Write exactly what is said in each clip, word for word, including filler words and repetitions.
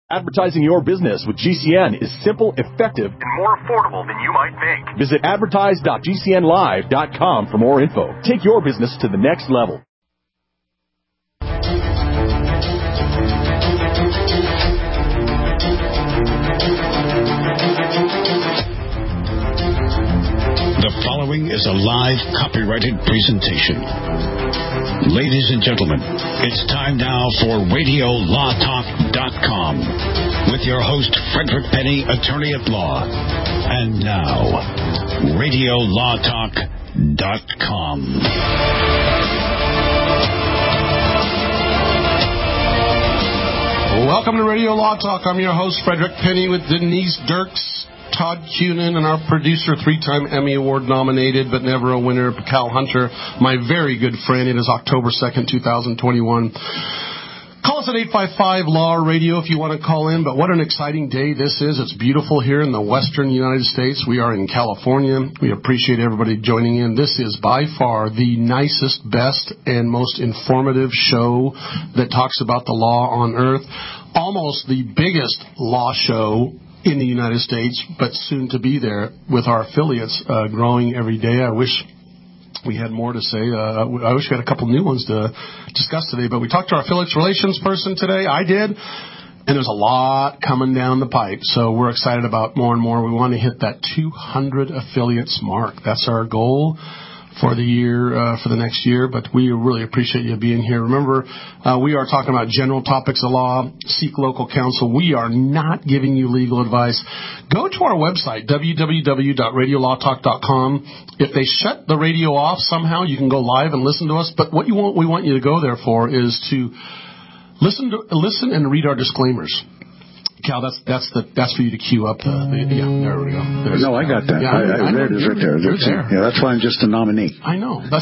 Advertising your business with G C N is simple, effective, and more affordable than you might think. Visit advertise dot g c n live dot com for more info. Take your business to the next level. The following is a live copyrighted presentation. Ladies and gentlemen, it's time now for radio law talk dot com with your host, Frederick Penny, attorney at law. And now, radio law talk dot com. Welcome to Radio Law Talk. I'm your host, Frederick Penny, with Denise Dirks, Todd Cunin, and our producer, three-time Emmy Award nominated but never a winner, Cal Hunter, my very good friend. It is October second, twenty twenty-one. Call us at eight five five, L A W, radio if you want to call in. But what an exciting day this is. It's beautiful here in the western United States. We are in California. We appreciate everybody joining in. This is by far the nicest, best, and most informative show that talks about the law on earth. Almost the biggest law show in the United States, but soon to be there with our affiliates uh, growing every day. I wish we had more to say. Uh, I wish we had a couple new ones to discuss today, but we talked to our affiliates relations person today. I did, and there's a lot coming down the pipe, so we're excited about more and more. We want to hit that two hundred affiliates mark. That's our goal for the year, uh, for the next year, but we really appreciate you being here. Remember, uh, we are talking about general topics of law. Seek local counsel. We are not giving you legal advice. Go to our website, w w w dot radio law talk dot com. If they shut the radio off somehow, you can go live and listen to us, but what you want, we want you to go there for is to listen to, listen and read our disclaimers. Cal, that's that's the that's for you to queue up the, the yeah. There we go. There's, no, I got that. Yeah, I, I, I, I there it is right there. That's, there. Yeah, that's why I'm just a nominee. I know. That's,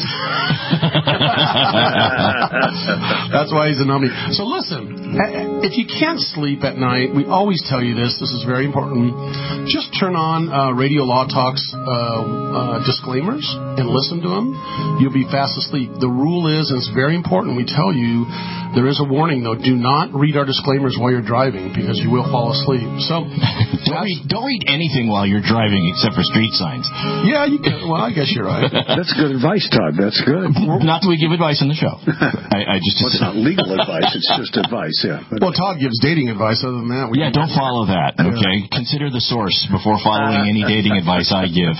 that's why he's a nominee. So listen, if you can't sleep at night, we always tell you this. This is very important. Just turn on uh, Radio Law Talk's uh, uh, disclaimers and listen to them. You'll be fast asleep. The rule is, and it's very important, we tell you, there is a warning though. Do not read our disclaimers while you're driving because you will fall asleep. So don't read, don't read anything while you're driving except for street signs. Yeah, you can. Well, I guess you're right. That's good advice, Todd. That's good. Not that we give advice on the show. I, I just. Well, it's not legal advice. It's just advice. Yeah. But, well, Todd gives dating advice. Other than that, we yeah, don't follow that. Okay, yeah. Consider the source before following any dating advice I give.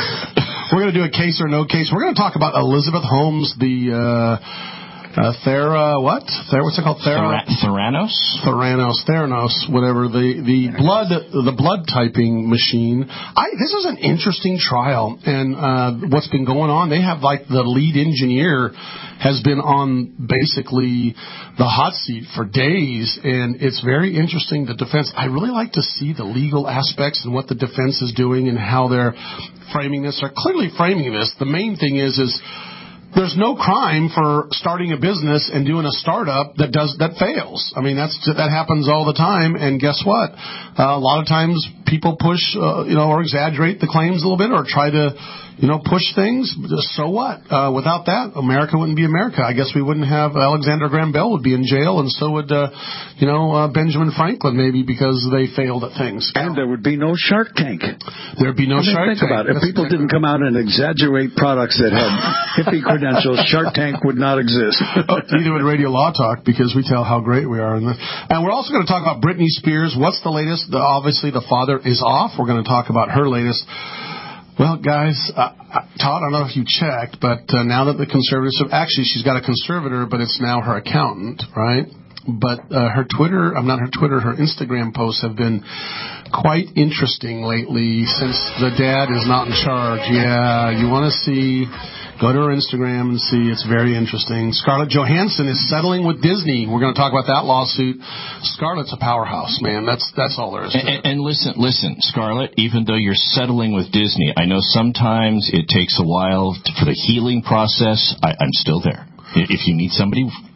We're going to do a case or no case. We're going to talk about Elizabeth Holmes, the. Uh, Uh, Thera, what? Thera, what's it called? Thera? Theranos? Theranos, Theranos, whatever. The the blood the blood typing machine. I this is an interesting trial, and uh, what's been going on? They have like the lead engineer has been on basically the hot seat for days, and it's very interesting. The defense. I really like to see the legal aspects and what the defense is doing and how they're framing this. They're clearly framing this. The main thing is is. There's no crime for starting a business and doing a startup that does that fails. I mean, that's that happens all the time. And guess what? Uh, a lot of times people push, uh, you know, or exaggerate the claims a little bit, or try to, you know, push things. So what? Uh, without that, America wouldn't be America. I guess we wouldn't have Alexander Graham Bell would be in jail, and so would, uh, you know, uh, Benjamin Franklin maybe because they failed at things. And there would be no Shark Tank. There'd be no I mean, Shark think Tank. About it. If That's people exactly. didn't come out and exaggerate products that had hippie credentials, Shark Tank would not exist. Oh, neither would Radio Law Talk because we tell how great we are. And we're also going to talk about Britney Spears. What's the latest? The, obviously, the father is off. We're going to talk about her latest. Well, guys, uh, Todd, I don't know if you checked, but uh, now that the conservatives have, actually, she's got a conservator, but it's now her accountant, right? But uh, her Twitter, I'm not her Twitter, her Instagram posts have been quite interesting lately since the dad is not in charge. Yeah, you want to see, go to her Instagram and see. It's very interesting. Scarlett Johansson is settling with Disney. We're going to talk about that lawsuit. Scarlett's a powerhouse, man. That's that's all there is to and, it. And listen, listen, Scarlett, even though you're settling with Disney, I know sometimes it takes a while to, for the healing process. I, I'm still there. If you need somebody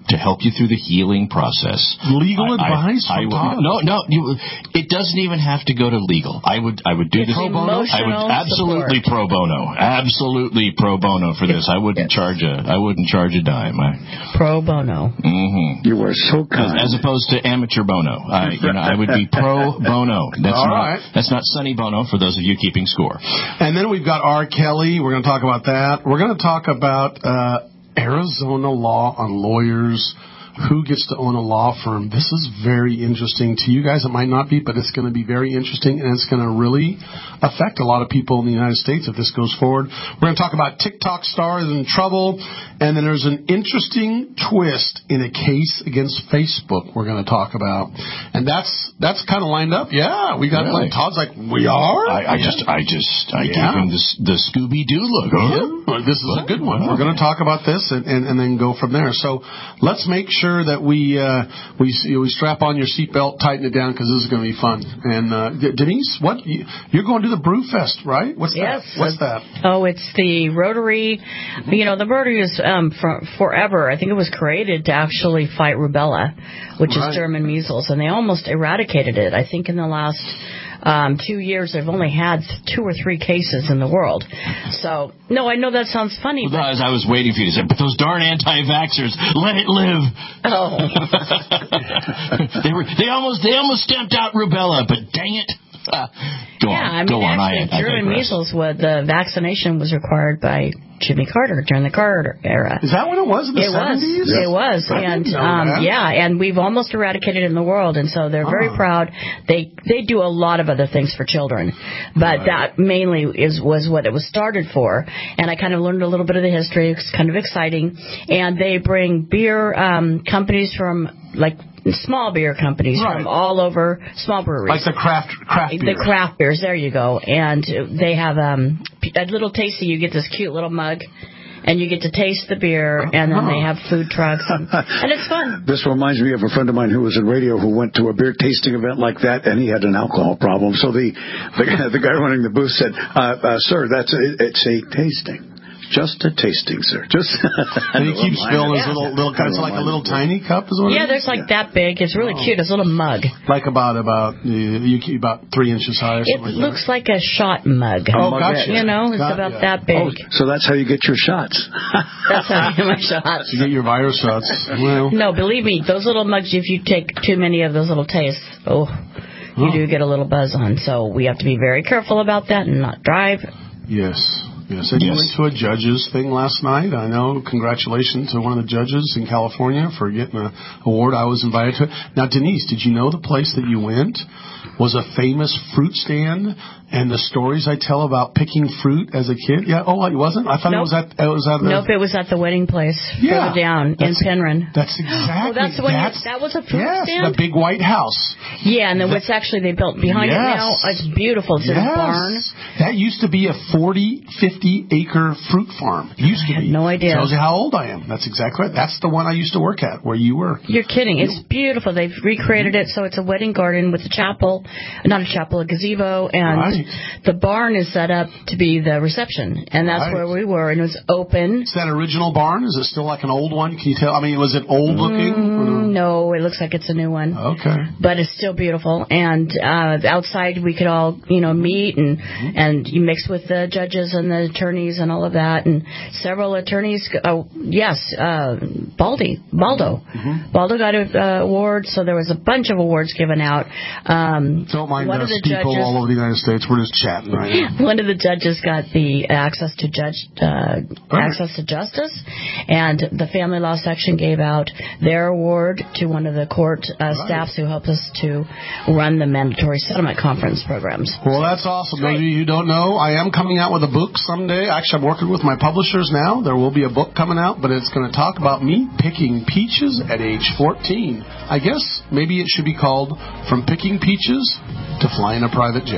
to help you through the healing process. Legal I, advice I, from I Todd? would, No, no. You, it doesn't even have to go to legal. I would I would do It's this. emotional I would absolutely support. pro bono. Absolutely pro bono for this. I wouldn't Yes. charge a I wouldn't charge a dime. I, Pro bono. mm-hmm. You are so kind. As, as opposed to amateur bono. I, you know, I would be pro bono. That's All not right. that's not Sonny Bono for those of you keeping score. And then we've got R. Kelly. We're going to talk about that. We're going to talk about uh, Arizona law on lawyers. Who gets to own a law firm? This is very interesting to you guys. It might not be, but it's going to be very interesting, and it's going to really affect a lot of people in the United States if this goes forward. We're going to talk about TikTok stars in trouble, and then there's an interesting twist in a case against Facebook we're going to talk about. And that's that's kind of lined up. Yeah, we got Really? like, Todd's like, we are? I, I Yeah. just I just I Yeah. gave him the, the Scooby-Doo look. Huh? Yeah, this is a good one. We're going to talk about this and, and, and then go from there. So let's make sure that we uh, we we strap on your seatbelt, tighten it down, because this is going to be fun. And uh, D- Denise, what you, you're going to the Brewfest, right? What's Yes. that? What's that? Oh, it's the Rotary. You know, the Rotary is um, for, forever. I think it was created to actually fight rubella, which Right. is German measles, and they almost eradicated it. I think in the last um, two years they've only had two or three cases in the world. So, no, I know that sounds funny, Well, but as I was waiting for you to say, but those darn anti-vaxxers, let it live. oh, they were they almost they almost stamped out rubella, but dang it. Uh, go yeah, on, I mean, go on. actually, I, I German digress. measles, was, the vaccination was required by Jimmy Carter during the Carter era. Is that what it was in the It was. seventies? It was. I And didn't know um, that. yeah, and we've almost eradicated it in the world, and so they're very Ah. proud. They they do a lot of other things for children, but that mainly is was what it was started for. And I kind of learned a little bit of the history. It's kind of exciting. And they bring beer um, companies from like small beer companies Right. from all over, small breweries. Like the craft craft beer. The craft beers, there you go. And they have um, a little tasty. You get this cute little mug, and you get to taste the beer, and then they have food trucks, and, and it's fun. This reminds me of a friend of mine who was in radio who went to a beer tasting event like that, and he had an alcohol problem. So the the, guy- the guy running the booth said, uh, uh, "Sir, that's a, it's a tasting." Just a tasting, sir. Just And he keeps filling his little little kind of like a little tiny cup, is what Yeah, it is? there's like that big. It's really cute. It's a little mug. Like about about uh, you keep about three inches high. Or It something like looks like a shot mug. Oh, gotcha. You know, it's Got about ya. that big. Oh, so that's how you get your shots. That's how I get my shots. You get your virus shots. Well, No, believe me, those little mugs, if you take too many of those little tastes, oh, you Huh. do get a little buzz on. So we have to be very careful about that and not drive. yes. Yes, and you Yes. went to a judges thing last night. I know. Congratulations to one of the judges in California for getting an award. I was invited to it. Now, Denise, did you know the place that you went was a famous fruit stand? And the stories I tell about picking fruit as a kid? Yeah. Oh, it wasn't? I thought it Nope. was at it was at the, Nope, it was at the wedding place Yeah. further down in That's- Penryn. That's exactly. Oh, that's the one. You, that's, that was a fruit yes, stand. the big white house. Yeah, and then what's actually they built behind Yes. it now? It's beautiful. It's in a barn. That used to be a forty, fifty acre fruit farm. It used to I had be. no idea. Tells you how old I am. That's exactly right. That's the one I used to work at, where you were. You're kidding. It's beautiful. They've recreated it so it's a wedding garden with a chapel, not a chapel, a gazebo, and Right. the barn is set up to be the reception. And that's Right. where we were, and it was open. Is that original barn? Is it still like an old one? Can you tell? I mean, was it old looking? Mm, no, it looks like it's a new one. Okay. But it's still beautiful, and uh, outside we could all, you know, meet and Mm-hmm. and you mix with the judges and the attorneys and all of that, and several attorneys. Oh, yes, uh, Baldy, Baldo, Mm-hmm. Baldo got an uh, award, so there was a bunch of awards given out. Um, Don't mind one us of the people judges, all over the United States. We're just chatting right now. one of the judges got the access to judge uh, Right. access to justice, and the family law section gave out their award to one of the court uh, staffs who helped us to run the mandatory settlement conference programs. Well, that's awesome. Those of you who don't know, I am coming out with a book someday. Actually, I'm working with my publishers now. There will be a book coming out, but it's going to talk about me picking peaches at age fourteen. I guess maybe it should be called From Picking Peaches to Flying a Private Jet.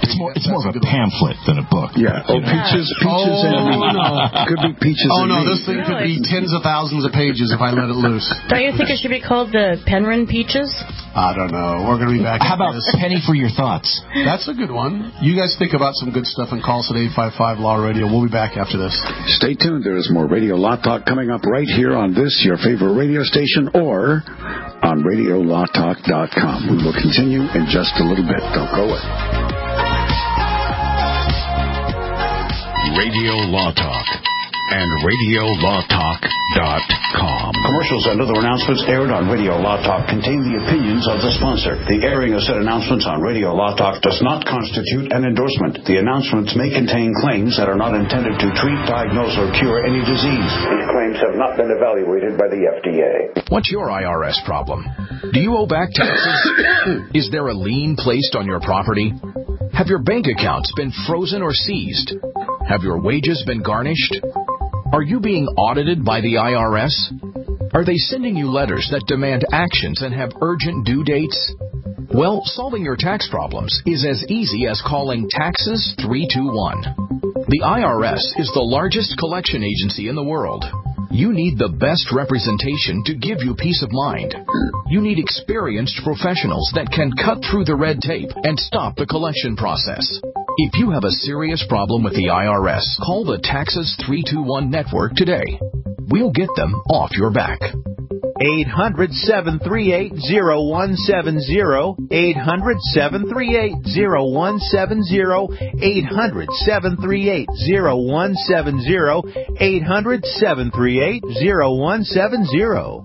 It's more it's more of a pamphlet than a book. Yeah. Oh, peaches, peaches, Oh, and no. could be peaches. Oh, and no, me. this thing could be tens of thousands of pages if I let it loose. Don't you think it should be called the Penryn Peaches? I don't know. We're going to be back. How about this. Penny for your thoughts? That's a good one. You guys think about some good stuff and call us at eight five five Law Radio. We'll be back after this. Stay tuned. There is more Radio Law Talk coming up right here on this, your favorite radio station, or on radio law talk dot com. We will continue in just a little bit. Don't go away. Radio Law Talk and radio law talk dot com. Commercials and other announcements aired on Radio Law Talk contain the opinions of the sponsor. The airing of said announcements on Radio Law Talk does not constitute an endorsement. The announcements may contain claims that are not intended to treat, diagnose, or cure any disease. These claims have not been evaluated by the F D A. What's your I R S problem? Do you owe back taxes? Is there a lien placed on your property? Have your bank accounts been frozen or seized? Have your wages been garnished? Are you being audited by the I R S? Are they sending you letters that demand actions and have urgent due dates? Well, solving your tax problems is as easy as calling Taxes three two one. The I R S is the largest collection agency in the world. You need the best representation to give you peace of mind. You need experienced professionals that can cut through the red tape and stop the collection process. If you have a serious problem with the I R S, call the Taxes three two one network today. We'll get them off your back. eight hundred, seven three eight, zero one seven zero. eight hundred, seven three eight, zero one seven zero. eight hundred, seven three eight, zero one seven zero. eight hundred, seven three eight, zero one seven zero.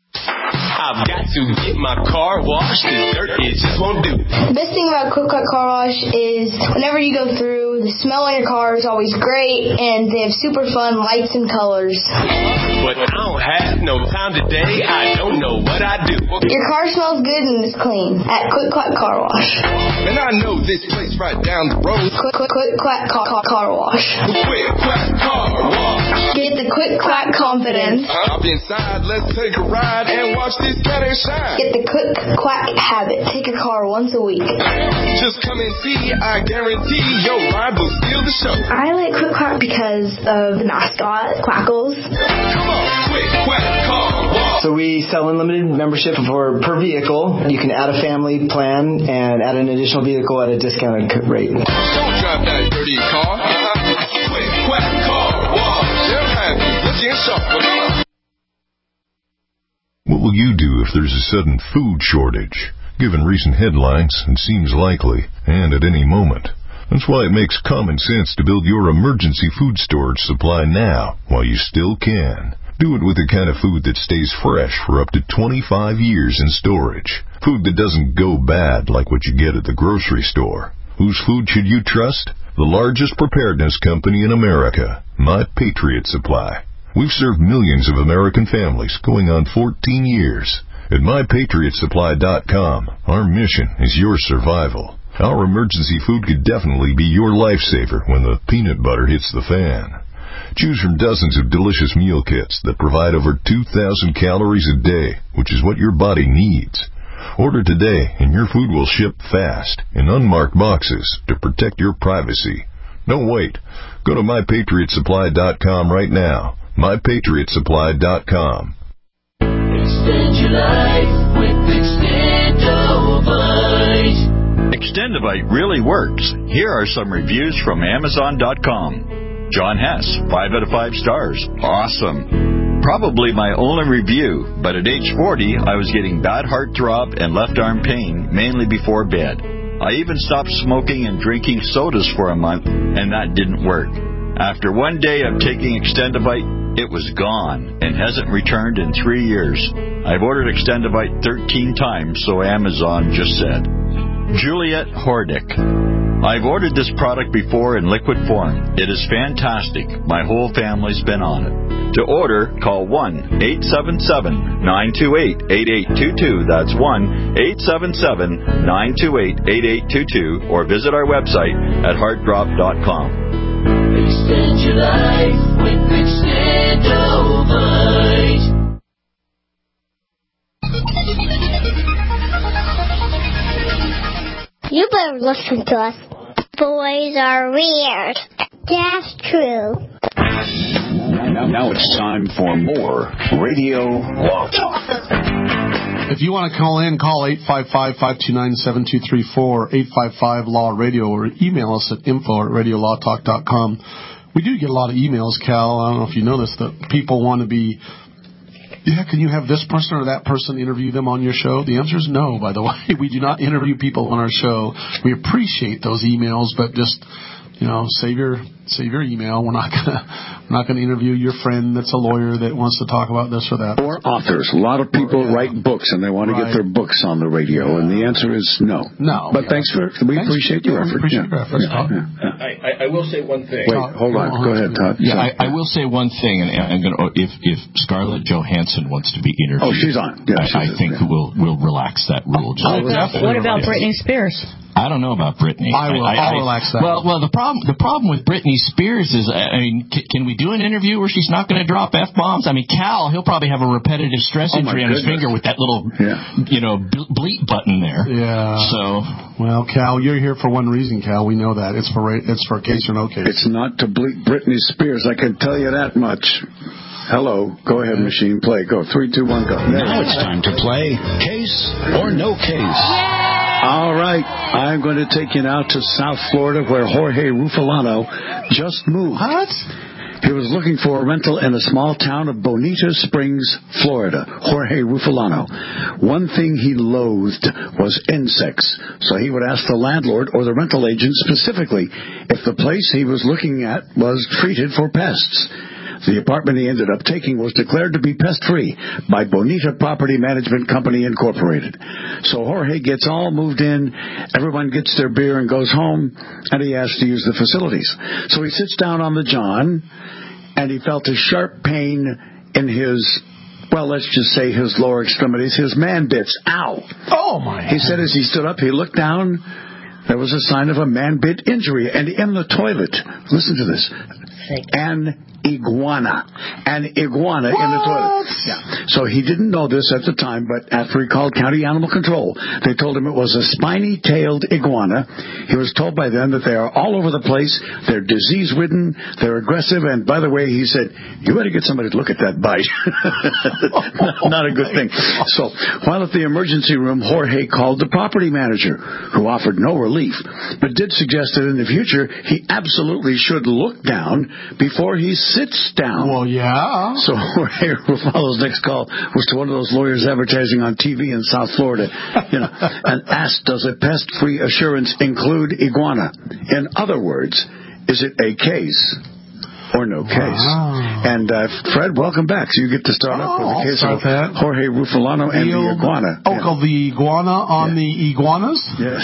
I've got to get my car washed. The dirt, it just won't do. The best thing about Quick Cut Car Wash is whenever you go through, the smell on your car is always great, and they have super fun lights and colors. But I don't have no time today. I don't know what I do. Your car smells good and is clean at Quick Cut Car Wash. And I know this place right down the road. Quick Quick Quick Quack Car, car, car Wash. Quick Quack Car Wash. Get the Quick Quack confidence. Hop inside, let's take a ride and watch this cat and shine. Get the Quick Quack habit. Take your car once a week. Just come and see. I guarantee your ride will steal the show. I like Quick Quack because of the mascot, Quackles. Come on, Quick Quack Car Wash. So we sell unlimited membership for per vehicle. You can add a family plan and add an additional vehicle at a discounted rate. Don't drive that dirty car. Quick Quack Car Wash. They're happy. Looking sharp. What will you do if there's a sudden food shortage? Given recent headlines, it seems likely, and at any moment. That's why it makes common sense to build your emergency food storage supply now, while you still can. Do it with the kind of food that stays fresh for up to twenty-five years in storage. Food that doesn't go bad like what you get at the grocery store. Whose food should you trust? The largest preparedness company in America, My Patriot Supply. We've served millions of American families going on fourteen years. At my patriot supply dot com, our mission is your survival. Our emergency food could definitely be your lifesaver when the peanut butter hits the fan. Choose from dozens of delicious meal kits that provide over two thousand calories a day, which is what your body needs. Order today and your food will ship fast in unmarked boxes to protect your privacy. Don't wait. Go to my patriot supply dot com right now. my patriot supply dot com. Extend your life with Extendovite. Extendovite really works. Here are some reviews from Amazon dot com. John Hess, five out of five stars. Awesome. Probably my only review, but at age forty, I was getting bad heartthrob and left arm pain, mainly before bed. I even stopped smoking and drinking sodas for a month, and that didn't work. After one day of taking Extendovite, it was gone and hasn't returned in three years. I've ordered Extendovite thirteen times, so Amazon just said. Juliet Hordick. I've ordered this product before in liquid form. It is fantastic. My whole family's been on it. To order, call one eight seven seven, nine two eight, eight eight two two. That's one eight seven seven, nine two eight, eight eight two two, or visit our website at heartdrop dot com. Extend your life with Extendovite. You better listen to us. Boys are weird. That's true. Now, now it's time for more Radio Law Talk. If you want to call in, call eight five five, five two nine, seven two three four, eight five five, L A W Radio, or email us at info at radio law talk dot com. We do get a lot of emails, Cal. I don't know if you know this, that people want to be, yeah, can you have this person or that person interview them on your show? The answer is no, by the way. We do not interview people on our show. We appreciate those emails, but just, you know, save your save your email. We're not gonna we're not gonna interview your friend that's a lawyer that wants to talk about this or that. Or authors. A lot of people or, yeah. write books and they want to right. get their books on the radio, yeah. and the answer is no. No. But yeah. thanks for we thanks appreciate your effort. Appreciate yeah. your effort. Yeah. Yeah. Yeah. I, I, I will say one thing. Wait, hold on. Go ahead, Todd. Yeah, I, I will say one thing, and I'm going to if if Scarlett Johansson wants to be interviewed, oh, she's on. Yeah, I, she's I think yeah. we'll we'll relax that rule. What about, what about Britney Spears? I don't know about Britney. I will. I, I, I'll relax that. Well, well, the problem the problem with Britney Spears is, I mean, c- can we do an interview where she's not going to drop f bombs? I mean, Cal, he'll probably have a repetitive stress oh injury on his finger with that little, yeah. you know, bleep button there. Yeah. So, well, Cal, you're here for one reason, Cal. We know that it's for it's for case or no case. It's not to bleep Britney Spears. I can tell you that much. Hello. Go ahead, machine. Play. Go. Three, two, one, go. There. Now it's time to play Case or No Case. All right. I'm going to take you now to South Florida, where Jorge Rufalano just moved. What? He was looking for a rental in a small town of Bonita Springs, Florida. Jorge Rufalano. One thing he loathed was insects, so he would ask the landlord or the rental agent specifically if the place he was looking at was treated for pests. The apartment he ended up taking was declared to be pest-free by Bonita Property Management Company, Incorporated. So Jorge gets all moved in, everyone gets their beer and goes home, and he asks to use the facilities. So he sits down on the john, and he felt a sharp pain in his, well, let's just say his lower extremities, his man bits. Ow! Oh, my God. He said as he stood up, he looked down, there was a sign of a man-bit injury, and in the toilet, listen to this, an iguana. An iguana what? in the toilet. Yeah. So he didn't know this at the time, but after he called County Animal Control, they told him it was a spiny-tailed iguana. He was told by them that they are all over the place, they're disease-ridden, they're aggressive, and by the way, he said, you better get somebody to look at that bite. Not a good thing. So while at the emergency room, Jorge called the property manager, who offered no relief, but did suggest that in the future, he absolutely should look down before he sits down. Well, yeah. So Jorge Rufalo's next call was to one of those lawyers advertising on T V in South Florida, you know, and asked, does a pest-free assurance include iguana? In other words, is it a case or no case? Wow. And uh, Fred, welcome back. So you get to start oh, off with the case of that. Jorge Rufalano and the, the iguana. Oh, yeah. the iguana on yeah. the iguanas? Yeah.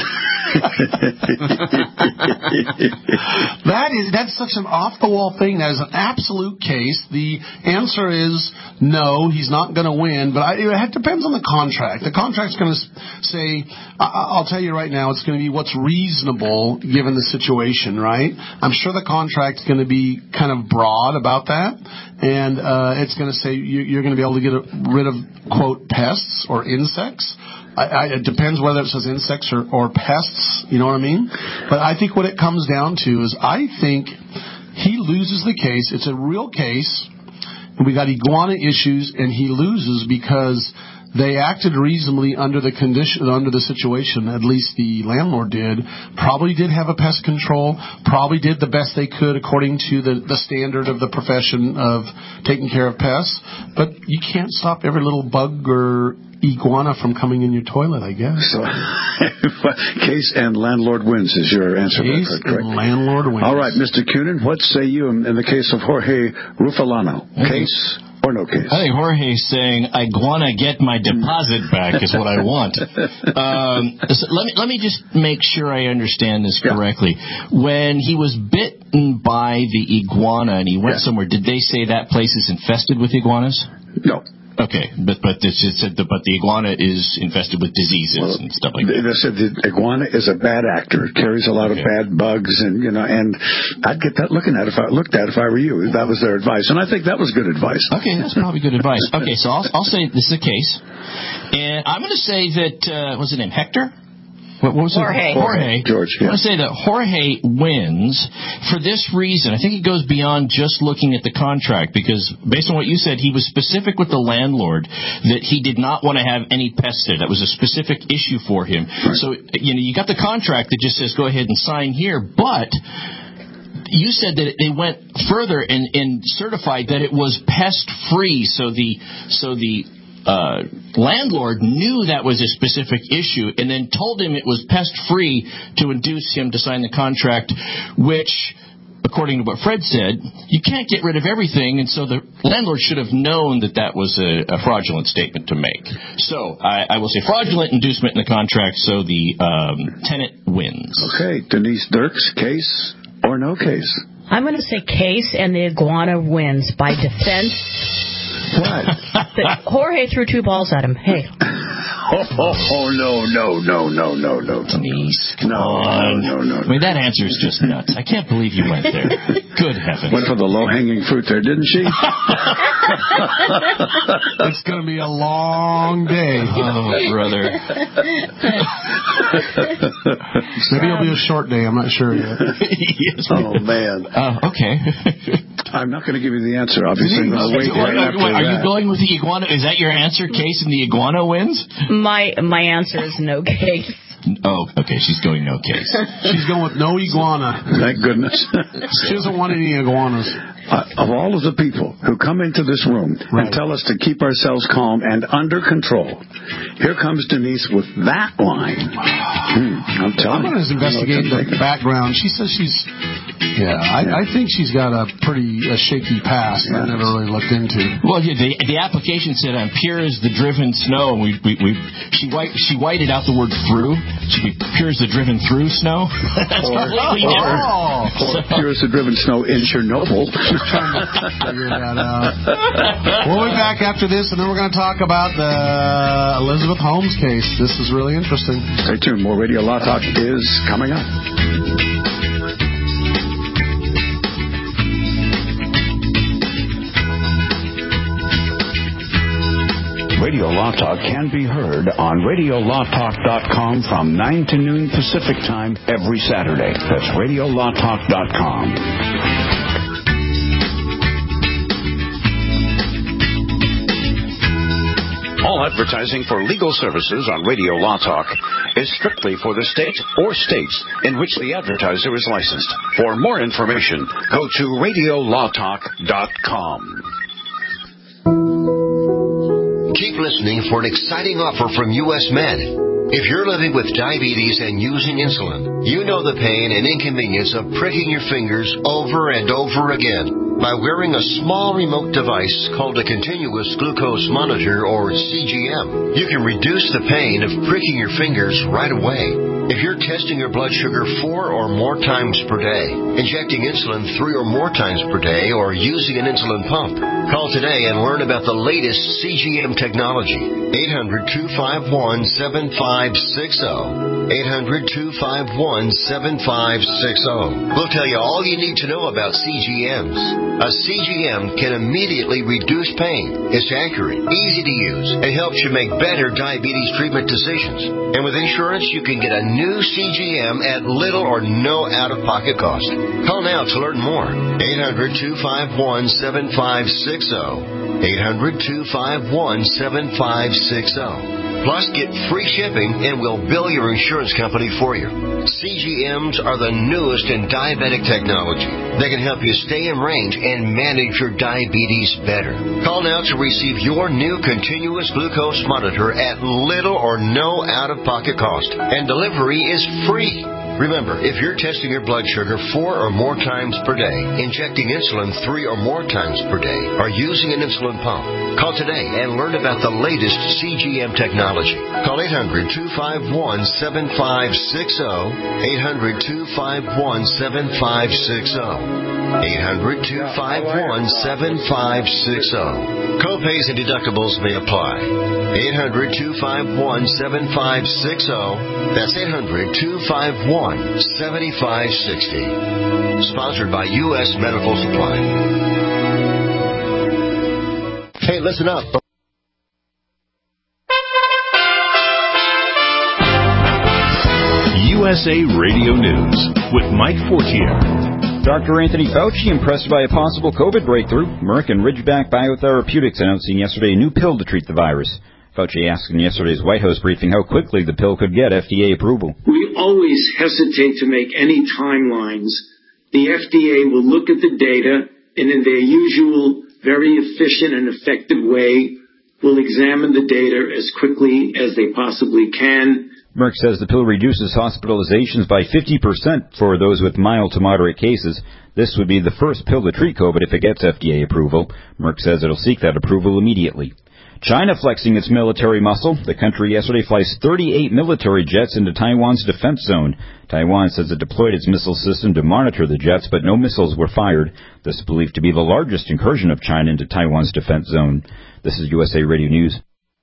that is that's such an off the wall thing. That is an absolute case. The answer is no, he's not going to win. But I, it depends on the contract. The contract's going to say, I, I'll tell you right now, it's going to be what's reasonable given the situation. Right? I'm sure the contract's going to be kind of broad about that, and uh, it's going to say you, you're going to be able to get rid of quote pests or insects. I, I, it depends whether it says insects or, or pests, you know what I mean? But I think what it comes down to is I think he loses the case. It's a real case, and we got iguana issues, and he loses because they acted reasonably under the condition, under the situation. At least the landlord did. Probably did have a pest control. Probably did the best they could according to the, the standard of the profession of taking care of pests. But you can't stop every little bug or iguana from coming in your toilet, I guess. So, case and landlord wins is your answer. Case correct? and landlord wins. All right, Mister Cunin, what say you in, in the case of Jorge Rufalano? Case or no case? I think Jorge's saying, I wanna get my deposit back is what I want. um, so let me let me just make sure I understand this correctly. Yeah. When he was bitten by the iguana and he went yeah. somewhere, did they say that place is infested with iguanas? No. Okay, but but this is but the iguana is infested with diseases well, and stuff like that. They said the iguana is a bad actor. It carries a lot okay. of bad bugs, and you know, and I'd get that looking at if I looked at if I were you. That was their advice, and I think that was good advice. Okay, that's probably good advice. Okay, so I'll I'll say this is a case, and I'm going to say that uh, what's his name, Hector? What, what was Jorge. it? Jorge. George, yeah. I want to say that Jorge wins for this reason. I think it goes beyond just looking at the contract, because based on what you said, he was specific with the landlord that he did not want to have any pests there. That was a specific issue for him. Right. So, you know, you got the contract that just says go ahead and sign here, but you said that they went further and, and certified that it was pest-free, so the so the Uh, landlord knew that was a specific issue and then told him it was pest-free to induce him to sign the contract, which, according to what Fred said, you can't get rid of everything, and so the landlord should have known that that was a, a fraudulent statement to make. So I, I will say fraudulent inducement in the contract, so the um, tenant wins. Okay, Denise Dirks, case or no case? I'm going to say case, and the iguana wins by defense. What? Jorge threw two balls at him. Hey. Oh, oh, oh, no, no, no, no, no, no. Denise, no, no, no, no. I mean, that answer is just nuts. I can't believe you went there. Good heavens. Went for the low-hanging fruit there, didn't she? It's going to be a long day. Oh, brother. Maybe it'll be a short day. I'm not sure yet. Yes, oh, man. Uh, okay. I'm not going to give you the answer, obviously. I'm wait right wait, wait, are that. you going with the iguana? Is that your answer, Case, and the iguana wins? My my answer is no case. Oh, okay. She's going no case. She's going with no iguana. Thank goodness. She doesn't want any iguanas. Uh, of all of the people who come into this room right. and tell us to keep ourselves calm and under control, here comes Denise with that line. Hmm, I'm telling I'm going to investigate the background. She says she's, yeah, I, yeah. I think she's got a pretty a shaky past yeah. I never really looked into. Well, yeah, the, the application said on pure as the driven snow, and we, we, we she white she whited out the word through. Should be pure as the driven through snow. That's or, completely or, different. Or so. Pure as the driven snow in Chernobyl. Trying to figure that out. We'll be back after this, and then we're going to talk about the Elizabeth Holmes case. This is really interesting. Stay tuned. More Radio Law Talk is coming up. Radio Law Talk can be heard on radio law talk dot com from nine to noon Pacific Time every Saturday. That's radio law talk dot com. All advertising for legal services on Radio Law Talk is strictly for the state or states in which the advertiser is licensed. For more information, go to radio law talk dot com. Keep listening for an exciting offer from U S Med. If you're living with diabetes and using insulin, you know the pain and inconvenience of pricking your fingers over and over again. By wearing a small remote device called a continuous glucose monitor, or C G M, you can reduce the pain of pricking your fingers right away. If you're testing your blood sugar four or more times per day, injecting insulin three or more times per day, or using an insulin pump, call today and learn about the latest C G M technology. eight hundred, two five one, seven five six zero. eight hundred, two five one, seven five six zero. We'll tell you all you need to know about C G Ms. A C G M can immediately reduce pain. It's accurate, easy to use, and helps you make better diabetes treatment decisions. And with insurance, you can get a new C G M at little or no out-of-pocket cost. Call now to learn more. eight hundred, two five one, seven five six zero. eight hundred, two five one, seven five six zero. Plus, get free shipping, and we'll bill your insurance company for you. C G Ms are the newest in diabetic technology. They can help you stay in range and manage your diabetes better. Call now to receive your new continuous glucose monitor at little or no out-of-pocket cost. And delivery is free. Remember, if you're testing your blood sugar four or more times per day, injecting insulin three or more times per day, or using an insulin pump, call today and learn about the latest C G M technology. Call eight hundred, two five one, seven five six zero. eight hundred, two five one, seven five six zero. eight hundred, two five one, seven five six zero. Copays and deductibles may apply. eight hundred, two five one, seven five six zero. That's eight hundred, two five one, seven five six zero. Sponsored by U S Medical Supply. Hey, listen up. S A Radio News with Mike Fortier. Doctor Anthony Fauci impressed by a possible COVID breakthrough. Merck and Ridgeback Biotherapeutics announcing yesterday a new pill to treat the virus. Fauci asked in yesterday's White House briefing how quickly the pill could get F D A approval. We always hesitate to make any timelines. The F D A will look at the data and in their usual very efficient and effective way will examine the data as quickly as they possibly can. Merck says the pill reduces hospitalizations by fifty percent for those with mild to moderate cases. This would be the first pill to treat COVID if it gets F D A approval. Merck says it'll seek that approval immediately. China flexing its military muscle. The country yesterday flies thirty-eight military jets into Taiwan's defense zone. Taiwan says it deployed its missile system to monitor the jets, but no missiles were fired. This is believed to be the largest incursion of China into Taiwan's defense zone. This is U S A Radio News.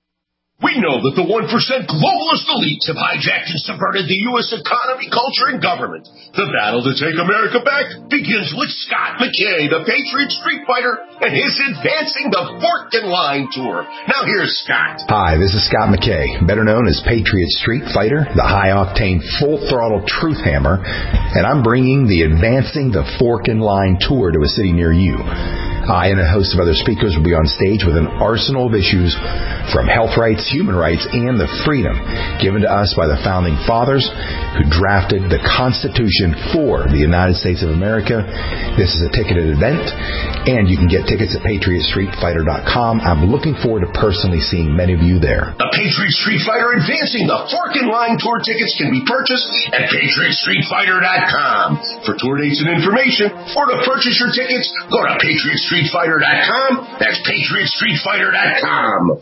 We know that the one percent globalist elites have hijacked and subverted the U S economy, culture, and government. The battle to take America back begins with Scott McKay, the Patriot Street Fighter, and his Advancing the Fork and Line Tour. Now here's Scott. Hi, this is Scott McKay, better known as Patriot Street Fighter, the high-octane, full-throttle truth hammer, and I'm bringing the Advancing the Fork and Line Tour to a city near you. I and a host of other speakers will be on stage with an arsenal of issues from health rights, human rights, and the freedom given to us by the Founding Fathers who drafted the Constitution for the United States of America. This is a ticketed event, and you can get tickets at patriot street fighter dot com. I'm looking forward to personally seeing many of you there. The Patriot Street Fighter Advancing the Fork and Line Tour tickets can be purchased at patriot street fighter dot com. For tour dates and information, or to purchase your tickets, go to patriot street fighter dot com. That's patriot street fighter dot com.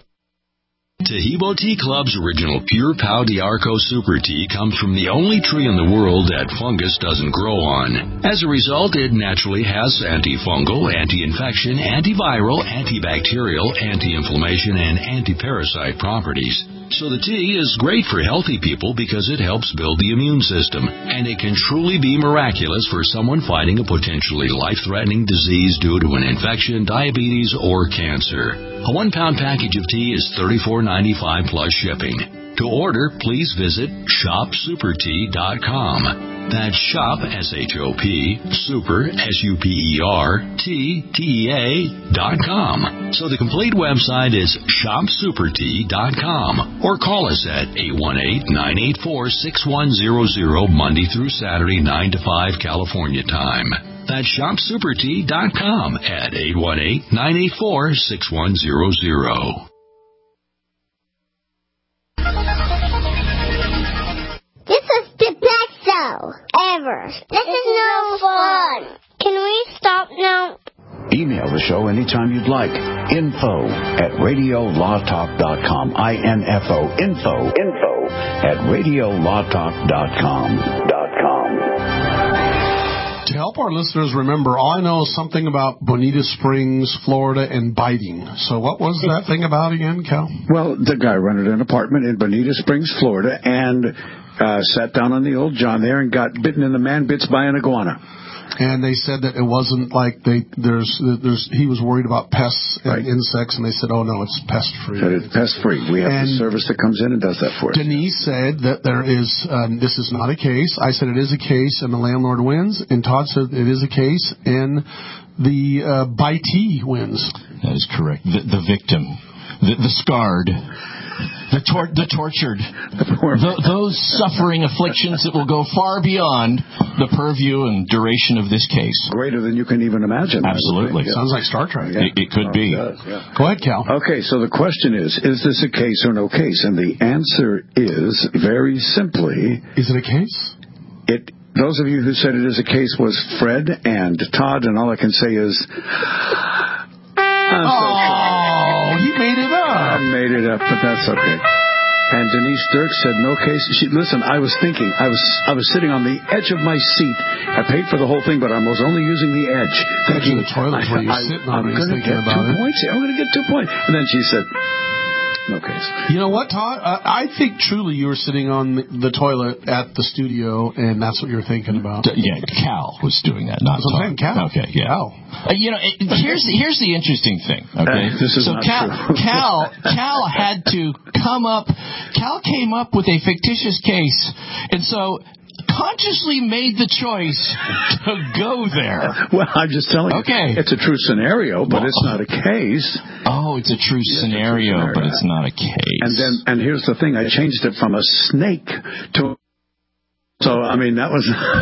Tahibo Tea Club's original Pure Pau d'Arco Super Tea comes from the only tree in the world that fungus doesn't grow on. As a result, it naturally has antifungal, anti-infection, antiviral, antibacterial, anti-inflammation, and anti-parasite properties. So the tea is great for healthy people because it helps build the immune system, and it can truly be miraculous for someone fighting a potentially life-threatening disease due to an infection, diabetes, or cancer. A one-pound package of tea is thirty-four ninety-five plus shipping. To order, please visit shop super tea dot com. That's shop, S H O P, super, S U P E R, T, T E A, dot com. So the complete website is shop super tea dot com. Or call us at eight one eight, nine eight four, six one zero zero, Monday through Saturday, nine to five, California time. That's shop super tea dot com at eight one eight, nine eight four, six one zero zero. This is the best show ever. This is no fun. Can we stop now? Email the show anytime you'd like. Info at radio law talk dot com. I N F O. Info. Info at radio law talk dot com. Dot com. To help our listeners remember, all I know is something about Bonita Springs, Florida, and biting. So what was that thing about again, Cal? Well, the guy rented an apartment in Bonita Springs, Florida, and uh, sat down on the old John there and got bitten in the man bits by an iguana. And they said that it wasn't like they there's there's he was worried about pests and right. insects, and they said, oh no, it's pest free. That it's pest free. We have and the service that comes in and does that for us. Denise said that there is um, this is not a case. I said it is a case, and the landlord wins. And Todd said it is a case, and the uh, bitee wins. That is correct. The, the victim, the, the scarred. The, tor- the tortured, the, those suffering afflictions that will go far beyond the purview and duration of this case. Greater than you can even imagine. Absolutely. Yeah. Sounds like Star Trek. Yeah. It, it could oh, be. It does, yeah. Go ahead, Cal. Okay, so the question is, is this a case or no case? And the answer is, very simply... Is it a case? It. Those of you who said it is a case was Fred and Todd, and all I can say is... I'm so oh, you made it up. I made it up, but that's okay. And Denise Dirk said no case. She, listen, I was thinking, I was I was sitting on the edge of my seat. I paid for the whole thing, but I was only using the edge. Thinking the toilet where you're sitting on. I'm going to get two it. points. I'm going to get two points. And then she said, no case. You know what, Todd? Uh, I think truly you were sitting on the, the toilet at the studio, and that's what you're thinking about. D- yeah, Cal was doing that, not Todd. Cal. Okay, yeah. Cal. Uh, you know, it, here's here's the interesting thing. Okay, uh, this is so not Cal, true. Cal Cal had to come up. Cal came up with a fictitious case, and so consciously made the choice to go there. Well, I'm just telling you. Okay. It's a true scenario, but it's not a case. Oh, it's a true, Yeah, scenario, it's a true scenario, but it's not a case. And then, and here's the thing: I changed it from a snake to. So I mean, that was.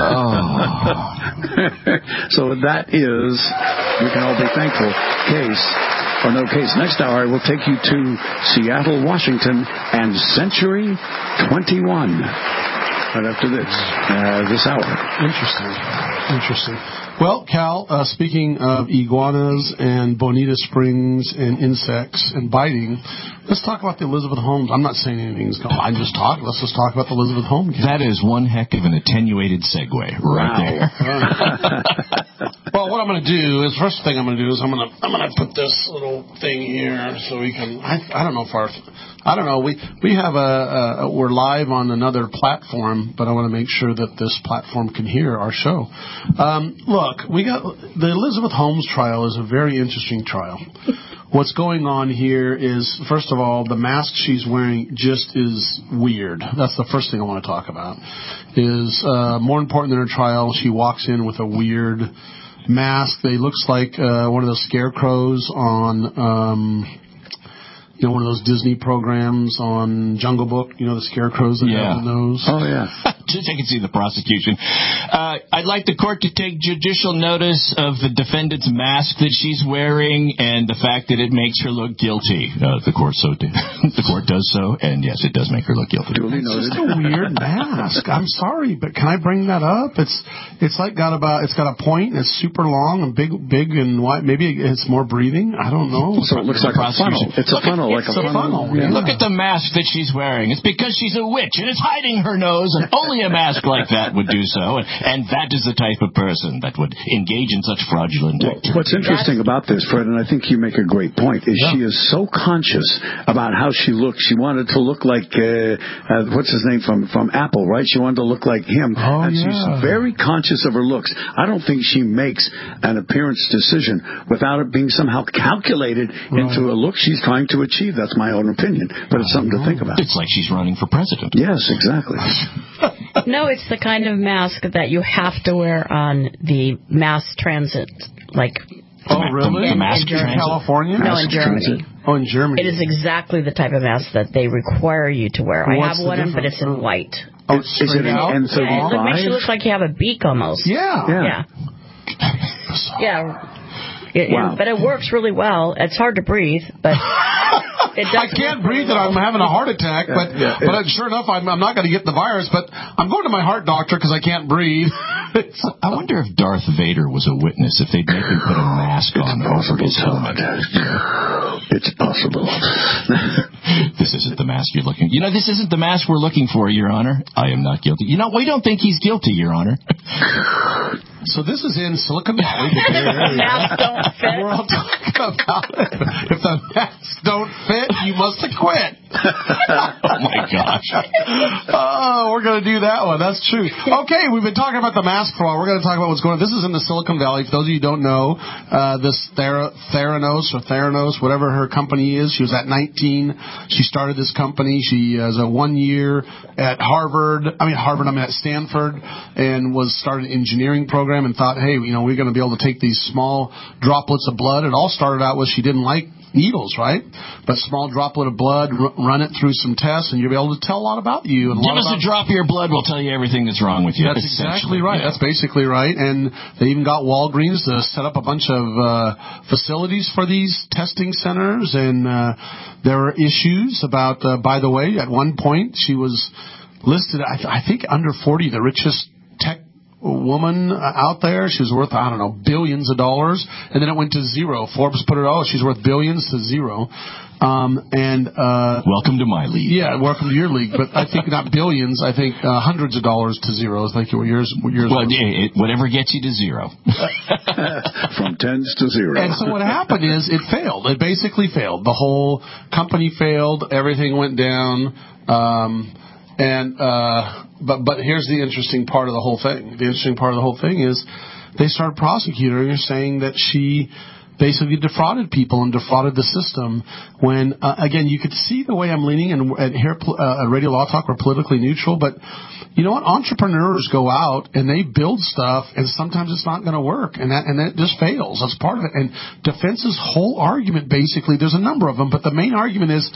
Oh. So that is, we can all be thankful. Case or no case. Next hour, I will take you to Seattle, Washington, and Century twenty-one. Right after this, uh, this hour. Interesting. Interesting. Well, Cal, uh, speaking of iguanas and Bonita Springs and insects and biting, let's talk about the Elizabeth Holmes. I'm not saying anything's going on. I'm just talking. Let's just talk about the Elizabeth Holmes case. That is one heck of an attenuated segue right Wow. there. Well, what I'm going to do is, first thing I'm going to do is I'm going to I'm going to put this little thing here so we can. I, I don't know if our I don't know. We we have a, a we're live on another platform, but I want to make sure that this platform can hear our show. Um, look, we got the Elizabeth Holmes trial is a very interesting trial. What's going on here is, first of all, the mask she's wearing just is weird. That's the first thing I want to talk about. Is uh, more important than her trial, she walks in with a weird mask. They looks like uh, one of those scarecrows on. Um, You know, one of those Disney programs on Jungle Book, you know, the scarecrows that Yeah. have the nose. Oh, yeah. Just I can see the prosecution. Uh, I'd like the court to take judicial notice of the defendant's mask that she's wearing and the fact that it makes her look guilty. Uh, the court so did. The court does so, and yes, it does make her look guilty. Duly It's noted. just a weird mask. I'm sorry, but can I bring that up? It's it's like got about it's got a point. It's super long and big, big and wide. Maybe it's more breathing. I don't know. So it looks like a funnel. It's a funnel, like a It's a funnel. funnel. Yeah. Look at the mask that she's wearing. It's because she's a witch and it's hiding her nose, and only a mask like that would do so. And, and that is the type of person that would engage in such fraudulent activity. What's interesting about this, Fred, and I think you make a great point, is Yeah. she is so conscious about how she looks. She wanted to look like, uh, uh, what's his name from, from Apple, right? She wanted to look like him. Oh, and she's yeah. very conscious of her looks. I don't think she makes an appearance decision without it being somehow calculated Right. into a look she's trying to achieve. That's my own opinion, but it's something to think about. It's like she's running for president. Yes, exactly. No, it's the kind of mask that you have to wear on the mass transit, like. Oh, really? The mask in Germany. In California? No, in Mask Germany. transit. Oh, in Germany. It is exactly the type of mask that they require you to wear. I What's have the one, but difference? it's in white. Oh, Is it straight an out? N Yeah, it look- makes you thirty-five? look like you have a beak almost. Yeah. Yeah. Yeah. Yeah. It, Wow. it- but it works really well. It's hard to breathe, but it does. I can't breathe and I'm having a heart attack, but Yeah, yeah, but yeah. uh, sure enough, I'm, I'm not going to get the virus. But I'm going to my heart doctor because I can't breathe. It's- I wonder if Darth Vader was a witness, if they'd make him put a mask on over his helmet. It's possible. This isn't the mask you're looking. You know, this isn't the mask we're looking for, Your Honor. I am not guilty. You know, we don't think he's guilty, Your Honor. So this is in Silicon Valley. The Bay Area. Masks don't fit. We're all talking about it. If the masks don't fit, you must quit. Oh, my gosh. Oh, we're going to do that one. That's true. Okay, we've been talking about the mask for a while. We're going to talk about what's going on. This is in the Silicon Valley. For those of you who don't know, uh, this Thera- Theranos or Theranos, whatever her company is, she was at nineteen. She started this company. She has a one year at Harvard, I mean Harvard, I mean at Stanford, and was started an engineering program and thought, hey, you know, we're going to be able to take these small droplets of blood. It all started out with she didn't like needles, right? But small droplet of blood, r- run it through some tests, and you'll be able to tell a lot about you. And a Give lot us about a drop of your blood, we'll tell you everything that's wrong with you. That's exactly essentially. right. Yeah. That's basically right. And they even got Walgreens to set up a bunch of uh, facilities for these testing centers. And uh, there were issues about, uh, by the way, at one point she was listed, I, th- I think, under forty, the richest tech woman out there. She was worth, I don't know, billions of dollars. And then it went to zero. Forbes put it, oh, she's worth billions to zero. Um, and uh, welcome to my league. Yeah, welcome to your league. But I think not billions. I think uh, hundreds of dollars to zero. I think what yours, what yours Well, was. it, it, whatever gets you to zero. From tens to zero. And so what happened is it failed. It basically failed. The whole company failed. Everything went down. Um, and uh, but but here's the interesting part of the whole thing. The interesting part of the whole thing is they started prosecuting her, saying that she basically defrauded people and defrauded the system. When uh, again, you could see the way I'm leaning, and, and here uh, at Radio Law Talk we're politically neutral, but you know what? Entrepreneurs go out and they build stuff, and sometimes it's not going to work, and that and that just fails. That's part of it. And Defense's whole argument, basically, there's a number of them, but the main argument is,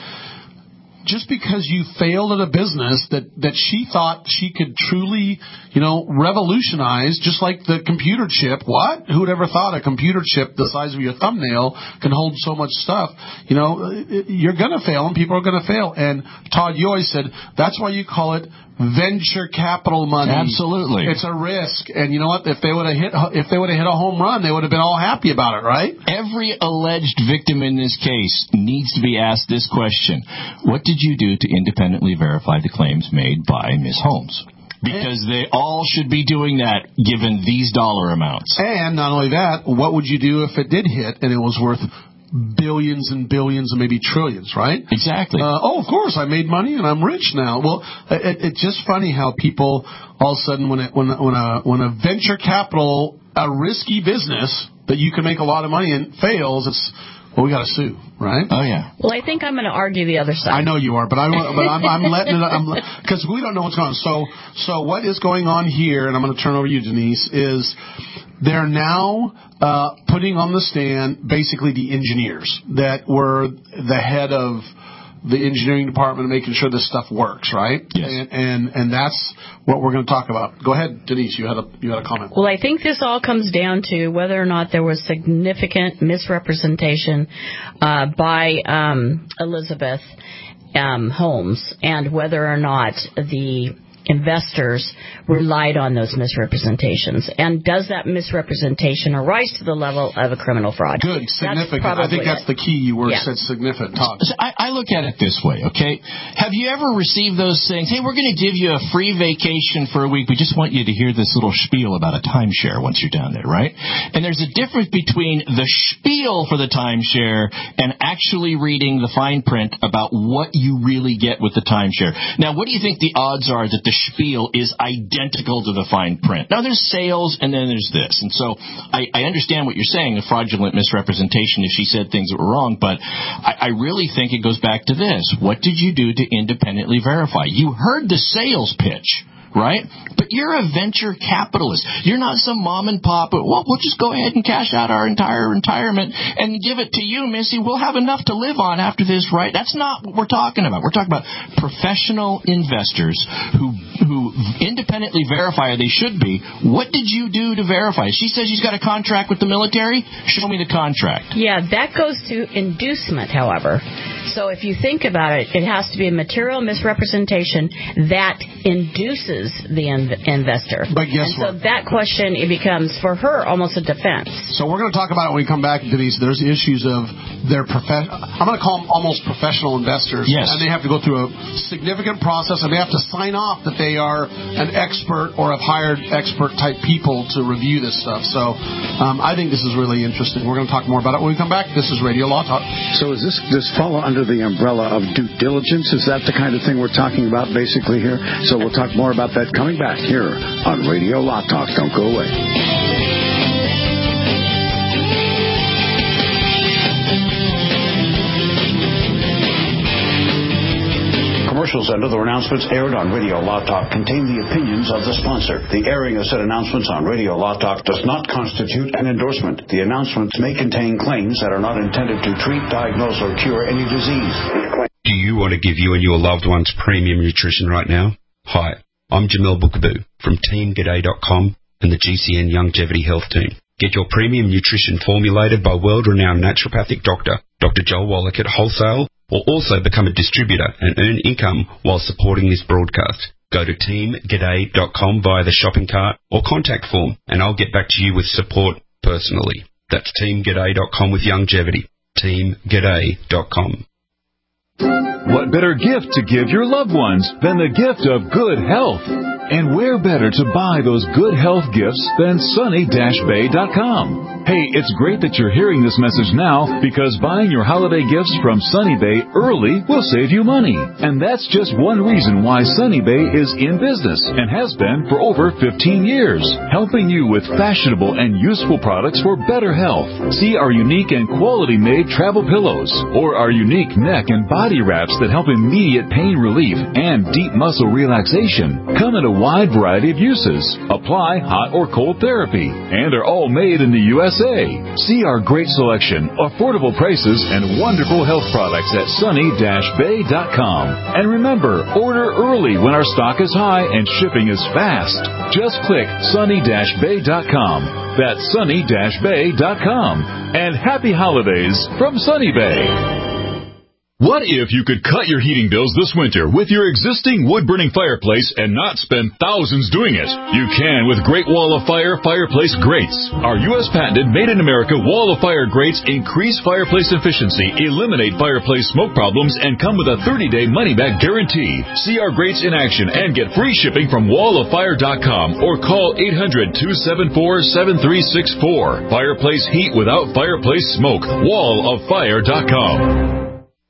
just because you failed at a business that, that she thought she could truly, you know, revolutionize, just like the computer chip. What? Who would ever thought a computer chip the size of your thumbnail can hold so much stuff? You know, you're going to fail, and people are going to fail. And Todd, you always said, that's why you call it venture capital money. Absolutely. It's a risk. And you know what? If they would have hit, if they would have hit a home run, they would have been all happy about it, right? Every alleged victim in this case needs to be asked this question. What did you do to independently verify the claims made by Miz Holmes? Because they all should be doing that, given these dollar amounts. And not only that, what would you do if it did hit and it was worth billions and billions and maybe trillions, right? Exactly. Uh, oh, of course, I made money and I'm rich now. Well, it, it's just funny how people all of a sudden, when it, when when a when a venture capital, a risky business that you can make a lot of money in fails, it's well, we got to sue, right? Oh yeah. Well, I think I'm going to argue the other side. I know you are, but I but I'm, I'm letting it because we don't know what's going on. So so what is going on here? And I'm going to turn over to you, Denise. Is they're now uh, putting on the stand basically the engineers that were the head of the engineering department, making sure this stuff works, right? Yes. And and, and that's what we're going to talk about. Go ahead, Denise. You had a you had a comment. Well, I think this all comes down to whether or not there was significant misrepresentation uh, by um, Elizabeth um, Holmes, and whether or not the investors relied on those misrepresentations. And does that misrepresentation arise to the level of a criminal fraud? Good, significant. I think that's it. the key word. Yeah. Said significant. Todd. So I, I look at it this way, okay? Have you ever received those things? Hey, we're going to give you a free vacation for a week. We just want you to hear this little spiel about a timeshare once you're down there, right? And there's a difference between the spiel for the timeshare and actually reading the fine print about what you really get with the timeshare. Now, what do you think the odds are that the spiel is identical to the fine print? Now, there's sales and then there's this. And so I, I understand what you're saying, a fraudulent misrepresentation if she said things that were wrong, but I, I really think it goes back to this. What did you do to independently verify? You heard the sales pitch, right? But you're a venture capitalist. You're not some mom and pop. Well, we'll just go ahead and cash out our entire retirement and give it to you, Missy. We'll have enough to live on after this, right? That's not what we're talking about. We're talking about professional investors who who independently verify, or they should be. What did you do to verify? She says she's got a contract with the military. Show me the contract. Yeah, that goes to inducement, however. So if you think about it, it has to be a material misrepresentation that induces the in- investor. But guess and what? So that question, it becomes, for her, almost a defense. So we're going to talk about it when we come back, Denise. There's issues of their prof- I'm going to call them almost professional investors. Yes. And they have to go through a significant process, and they have to sign off that they are an expert or have hired expert-type people to review this stuff. So um, I think this is really interesting. We're going to talk more about it when we come back. This is Radio Law Talk. So is this this follow under the umbrella of due diligence? Is that the kind of thing we're talking about basically here? So we'll talk more about that coming back here on Radio Law Talk. Don't go away. Commercials and other announcements aired on Radio Law Talk contain the opinions of the sponsor. The airing of said announcements on Radio Law Talk does not constitute an endorsement. The announcements may contain claims that are not intended to treat, diagnose, or cure any disease. Do you want to give you and your loved ones premium nutrition right now? Hi, I'm Jamel Bookaboo from Team G'day dot com and the G C N Longevity Health Team. Get your premium nutrition formulated by world-renowned naturopathic doctor, Doctor Joel Wallach at wholesale, or also become a distributor and earn income while supporting this broadcast. Go to Team G'day dot com via the shopping cart or contact form, and I'll get back to you with support personally. That's Team G'day dot com with longevity. Team G'day dot com. What better gift to give your loved ones than the gift of good health? And where better to buy those good health gifts than Sunny Bay dot com? Hey, it's great that you're hearing this message now, because buying your holiday gifts from Sunny Bay early will save you money. And that's just one reason why Sunny Bay is in business and has been for over fifteen years, helping you with fashionable and useful products for better health. See our unique and quality-made travel pillows, or our unique neck and body body wraps that help immediate pain relief and deep muscle relaxation come in a wide variety of uses, apply hot or cold therapy, and are all made in the U S A. See our great selection, affordable prices, and wonderful health products at sunny dash bay dot com. And remember, order early when our stock is high and shipping is fast. Just click sunny dash bay dot com. That's sunny dash bay dot com. And happy holidays from Sunny Bay. What if you could cut your heating bills this winter with your existing wood-burning fireplace and not spend thousands doing it? You can with Great Wall of Fire fireplace grates. Our U S patented made-in-America Wall of Fire grates increase fireplace efficiency, eliminate fireplace smoke problems, and come with a thirty-day money-back guarantee. See our grates in action and get free shipping from wall of fire dot com or call eight hundred, two seven four, seven three six four. Fireplace heat without fireplace smoke. wall of fire dot com.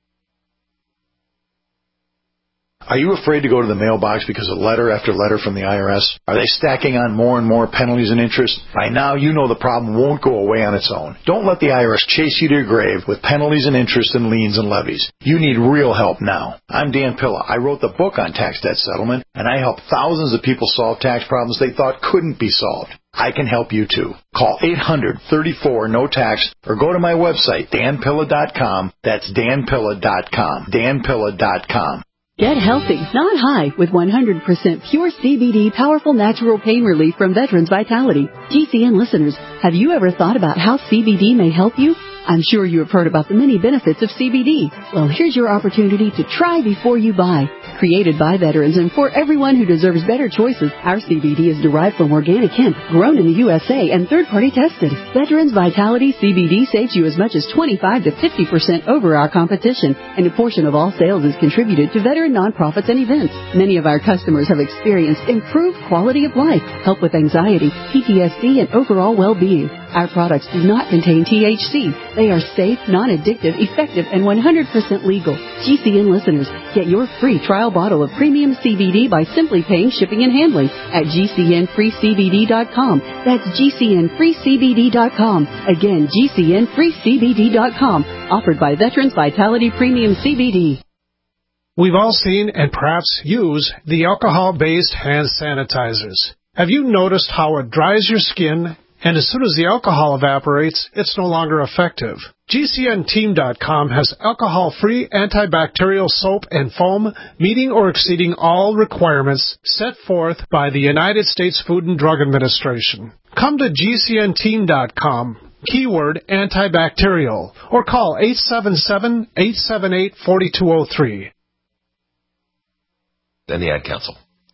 Are you afraid to go to the mailbox because of letter after letter from the I R S? Are they stacking on more and more penalties and interest? By now, you know the problem won't go away on its own. Don't let the I R S chase you to your grave with penalties and interest and liens and levies. You need real help now. I'm Dan Pilla. I wrote the book on tax debt settlement, and I help thousands of people solve tax problems they thought couldn't be solved. I can help you too. Call eight hundred, thirty-four, no tax or go to my website, dan pilla dot com. That's dan pilla dot com. dan pilla dot com. Get healthy, not high, with one hundred percent pure C B D powerful natural pain relief from Veterans Vitality. G C N listeners, have you ever thought about how C B D may help you? I'm sure you have heard about the many benefits of C B D. Well, here's your opportunity to try before you buy. Created by veterans and for everyone who deserves better choices, our C B D is derived from organic hemp, grown in the U S A and third-party tested. Veterans Vitality C B D saves you as much as twenty-five to fifty percent over our competition, and a portion of all sales is contributed to veteran nonprofits and events. Many of our customers have experienced improved quality of life, help with anxiety, P T S D, and overall well-being. Our products do not contain T H C. They are safe, non-addictive, effective, and one hundred percent legal. G C N listeners, get your free trial bottle of premium C B D by simply paying shipping and handling at G C N free C B D dot com. That's G C N free C B D dot com. Again, G C N free C B D dot com. Offered by Veterans Vitality Premium C B D. We've all seen and perhaps use the alcohol-based hand sanitizers. Have you noticed how it dries your skin, and as soon as the alcohol evaporates, it's no longer effective? G C N team dot com has alcohol-free antibacterial soap and foam meeting or exceeding all requirements set forth by the United States Food and Drug Administration. Come to G C N team dot com, keyword antibacterial, or call eight seven seven, eight seven eight, four two zero three. And the Ad Council.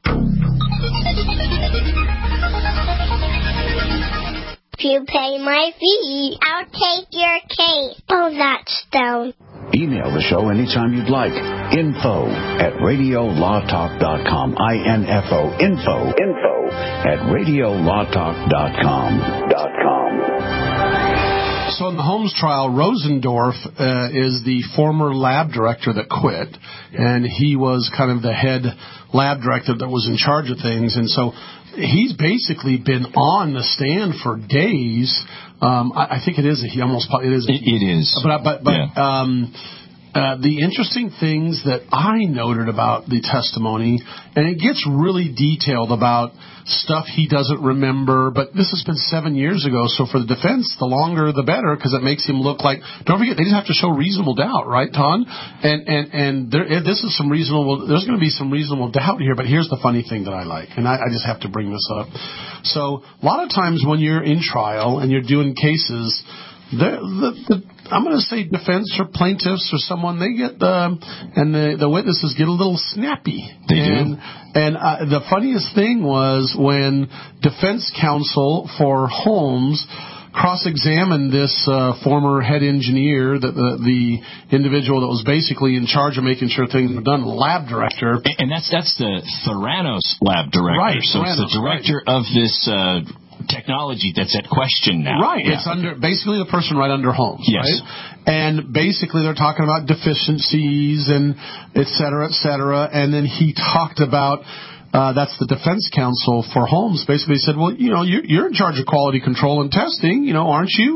If you pay my fee, I'll take your case. Oh, that's stone. Email the show anytime you'd like. Info at radio law talk dot com. I N F O. Info. Info at radio law talk dot com. Dot com. So in the Holmes trial, Rosendorf uh, is the former lab director that quit, and he was kind of the head lab director that was in charge of things, and so he's basically been on the stand for days. Um, I, I think it is a he. Almost it is. A it, it is. But but but yeah. um, uh, the interesting things that I noted about the testimony, and it gets really detailed about stuff he doesn't remember. But this has been seven years ago, so for the defense, the longer the better, because it makes him look like. Don't forget, they just have to show reasonable doubt, right, Ton? And and and there, this is some reasonable. There's going to be some reasonable doubt here. But here's the funny thing that I like, and I, I just have to bring this up. So a lot of times when you're in trial and you're doing cases, the, the, the I'm going to say defense or plaintiffs or someone, they get the, and the, the witnesses get a little snappy. They and, do. And uh, the funniest thing was when defense counsel for Holmes cross-examined this uh, former head engineer, the, the the individual that was basically in charge of making sure things were done, lab director. And, and that's that's the Theranos lab director. Right, so Theranos, it's the director right. of this uh, technology that's at question now. Right. Yeah. It's under basically the person right under Holmes. Yes. Right? And basically they're talking about deficiencies and et cetera, et cetera. And then he talked about Uh, that's the defense counsel for Holmes. Basically said, well, you know, you're, you're in charge of quality control and testing, you know, aren't you?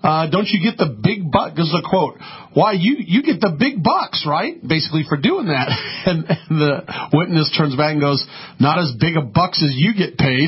Uh, don't you get the big buck? This is a quote. Why, you, you get the big bucks, right? Basically for doing that. And, and the witness turns back and goes, not as big a bucks as you get paid.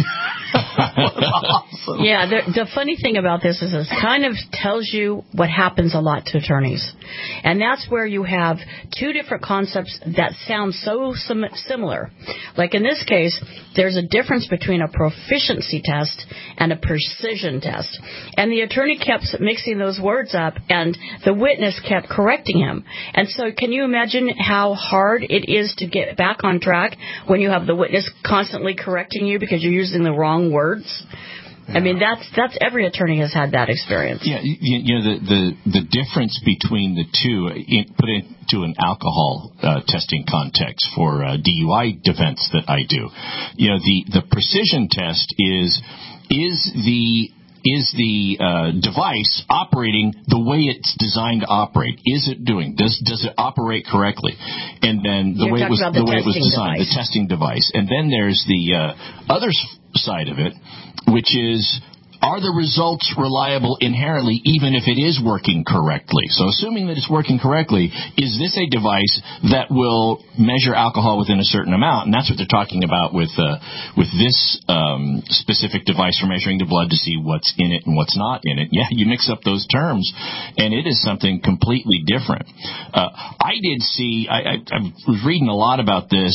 Awesome. Yeah, the, the funny thing about this is it kind of tells you what happens a lot to attorneys. And that's where you have two different concepts that sound so sim- similar. Like in this case, there's a difference between a proficiency test and a precision test. And the attorney kept mixing those words up, and the witness kept correcting him. And so can you imagine how hard it is to get back on track when you have the witness constantly correcting you because you're using the wrong words? Yeah. I mean, that's that's every attorney has had that experience. Yeah, you, you know, the, the, the difference between the two, in, put into an alcohol uh, testing context for uh, D U I defense that I do, you know, the, the precision test is is the Is the uh, device operating the way it's designed to operate? Is it doing? Does does it operate correctly? And then the You're way it was the, the way it was designed, device. the testing device. And then there's the uh, other side of it, which is, are the results reliable inherently, even if it is working correctly? So assuming that it's working correctly, is this a device that will measure alcohol within a certain amount? And that's what they're talking about with uh, with this um, specific device for measuring the blood to see what's in it and what's not in it. Yeah, you mix up those terms, and it is something completely different. Uh, I did see, I, I, I was reading a lot about this.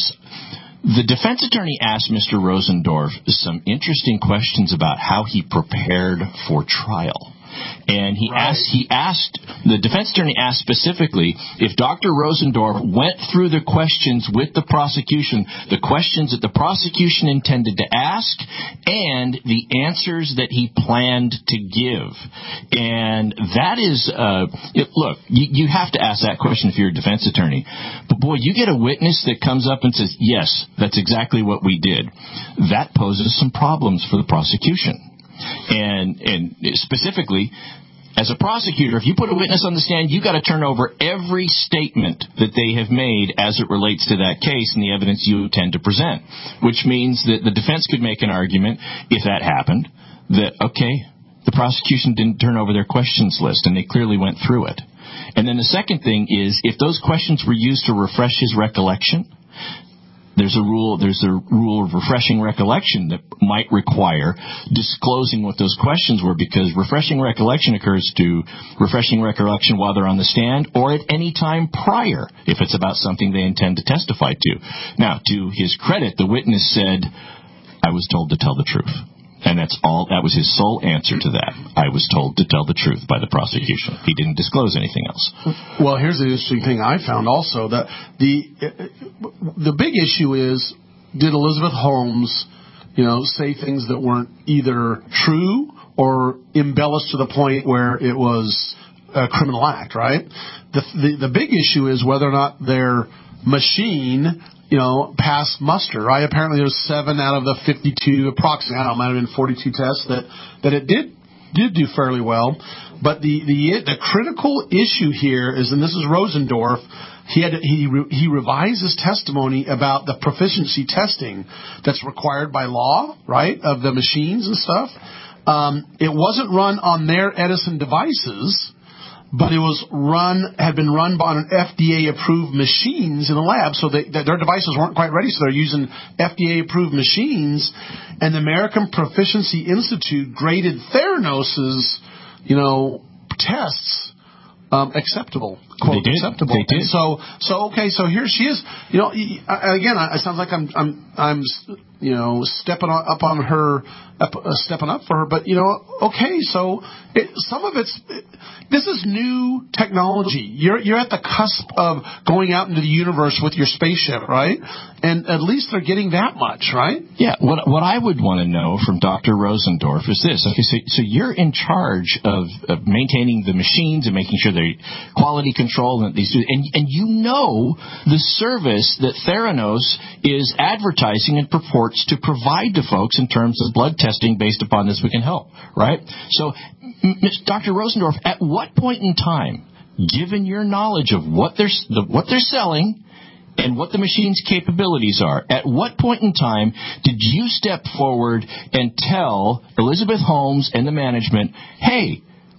The defense attorney asked Mister Rosendorf some interesting questions about how he prepared for trial. And he right. asked, he asked, the defense attorney asked specifically if Doctor Rosendorf went through the questions with the prosecution, the questions that the prosecution intended to ask, and the answers that he planned to give. And that is, uh, it, look, you, you have to ask that question if you're a defense attorney. But boy, you get a witness that comes up and says, yes, that's exactly what we did. That poses some problems for the prosecution. And and specifically, as a prosecutor, if you put a witness on the stand, you've got to turn over every statement that they have made as it relates to that case and the evidence you intend to present, which means that the defense could make an argument, if that happened, that, okay, the prosecution didn't turn over their questions list, and they clearly went through it. And then the second thing is, if those questions were used to refresh his recollection, There's a rule. There's a rule of refreshing recollection that might require disclosing what those questions were, because refreshing recollection occurs to refreshing recollection while they're on the stand or at any time prior, if it's about something they intend to testify to. Now, to his credit, the witness said, "I was told to tell the truth." And that's all. That was his sole answer to that. I was told to tell the truth by the prosecution. He didn't disclose anything else. Well, here's the interesting thing I found also. That the the big issue is, did Elizabeth Holmes, you know, say things that weren't either true or embellished to the point where it was a criminal act, right? The the, the big issue is whether or not their machine, you know, pass muster, right? Apparently there's seven out of the fifty-two, approximately, I don't know, it might have been forty-two tests that, that it did did do fairly well. But the, the the critical issue here is, and this is Rosendorf, he had he he revised his testimony about the proficiency testing that's required by law, right, of the machines and stuff. Um, it wasn't run on their Edison devices, but it was run, had been run on an F D A-approved machines in the lab, so they, their devices weren't quite ready, so they're using F D A-approved machines, and the American Proficiency Institute graded Theranos's, you know, tests um, acceptable, quote, they did. acceptable. They did. And so, so okay, so here she is. You know, again, it sounds like I'm, I'm, I'm, you know, stepping up on her, up, uh, stepping up for her. But you know, okay, so it, some of it's. It, This is new technology. You're you're at the cusp of going out into the universe with your spaceship, right? And at least they're getting that much, right? Yeah. What what I would want to know from Doctor Rosendorf is this. Okay, so so you're in charge of, of maintaining the machines and making sure they quality control and these, and and you know the service that Theranos is advertising and purports to provide to folks in terms of blood testing based upon this we can help, right? So, Doctor Rosendorf, at what point in time, given your knowledge of what they're the, what they're selling and what the machine's capabilities are, at what point in time did you step forward and tell Elizabeth Holmes and the management, hey,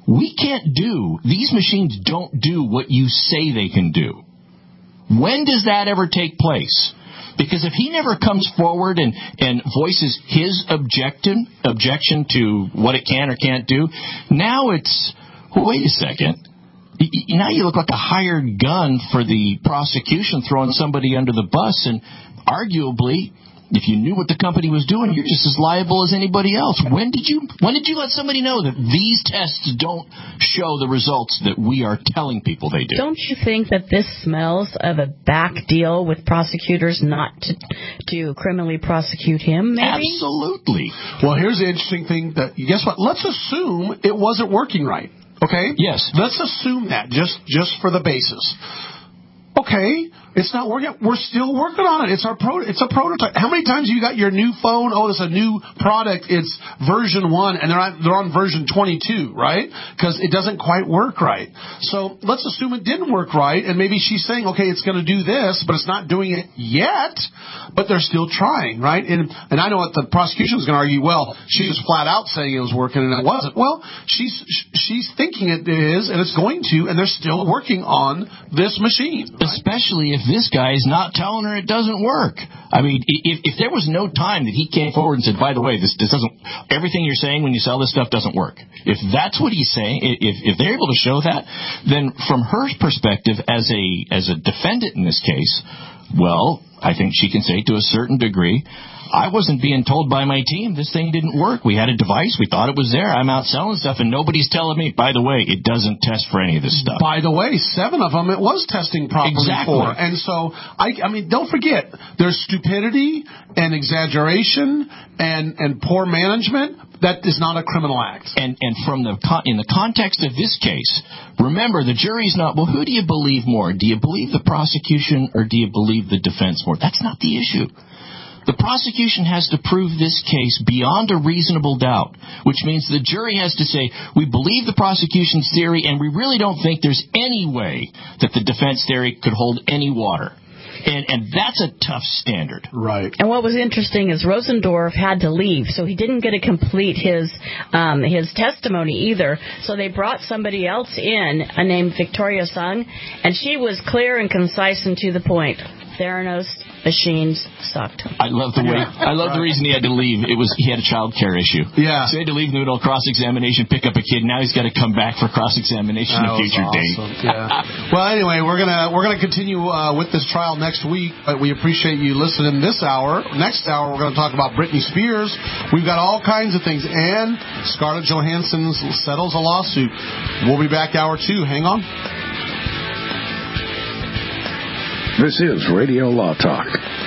we can't do, these machines don't do what you say they can do. When does that ever take place? Because if he never comes forward and, and voices his objection, objection to what it can or can't do, now it's, well, wait a second. Now you look like a hired gun for the prosecution throwing somebody under the bus, and arguably, if you knew what the company was doing, you're just as liable as anybody else. When did you when did you let somebody know that these tests don't show the results that we are telling people they do? Don't you think that this smells of a back deal with prosecutors not to, to criminally prosecute him, maybe? Absolutely. Well, here's the interesting thing. That guess what? Let's assume it wasn't working right. Okay? Yes. Let's assume that, just just for the basis. Okay, it's not working. We're still working on it. It's our pro. It's a prototype. How many times you got your new phone? Oh, it's a new product. It's version one, and they're on, they're on version twenty-two, right? Because it doesn't quite work right. So let's assume it didn't work right, and maybe she's saying, okay, it's going to do this, but it's not doing it yet. But they're still trying, right? And and I know what the prosecution is going to argue. Well, she was flat out saying it was working, and it wasn't. Well, she's she's thinking it is, and it's going to, and they're still working on this machine. Especially if this guy is not telling her it doesn't work. I mean, if, if there was no time that he came forward and said, by the way, this, this doesn't, everything you're saying when you sell this stuff doesn't work. If that's what he's saying, if, if they're able to show that, then from her perspective as a, as a defendant in this case, well, I think she can say to a certain degree, I wasn't being told by my team this thing didn't work. We had a device. We thought it was there. I'm out selling stuff, and nobody's telling me, by the way, it doesn't test for any of this stuff. By the way, seven of them it was testing properly exactly. for. And so, I, I mean, don't forget, there's stupidity and exaggeration and, and poor management. That is not a criminal act. And and from the in the context of this case, remember, the jury's not, well, who do you believe more? Do you believe the prosecution or do you believe the defense more? That's not the issue. The prosecution has to prove this case beyond a reasonable doubt, which means the jury has to say, we believe the prosecution's theory, and we really don't think there's any way that the defense theory could hold any water. And, and that's a tough standard. Right. And what was interesting is Rosendorf had to leave, so he didn't get to complete his um, his testimony either. So they brought somebody else in, uh, named Victoria Sung, and she was clear and concise and to the point. Theranos machines sucked. I love the way. I love the reason he had to leave. It was he had a child care issue. Yeah. So he had to leave in the middle of cross-examination, pick up a kid. Now he's got to come back for cross-examination a future awesome. date. Yeah. Well, anyway, we're gonna we're gonna continue uh, with this trial next week. But we appreciate you listening this hour. Next hour, we're going to talk about Britney Spears. We've got all kinds of things, and Scarlett Johansson settles a lawsuit. We'll be back hour two. Hang on. This is Radio Law Talk.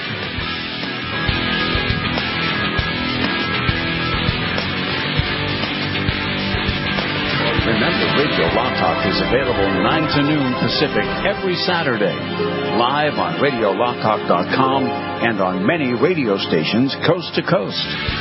Remember, Radio Law Talk is available nine to noon Pacific every Saturday, live on radio law talk dot com and on many radio stations coast to coast.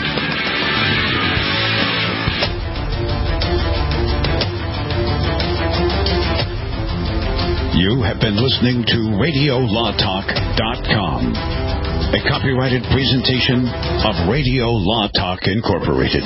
You have been listening to radio law talk dot com, a copyrighted presentation of Radio Law Talk Incorporated.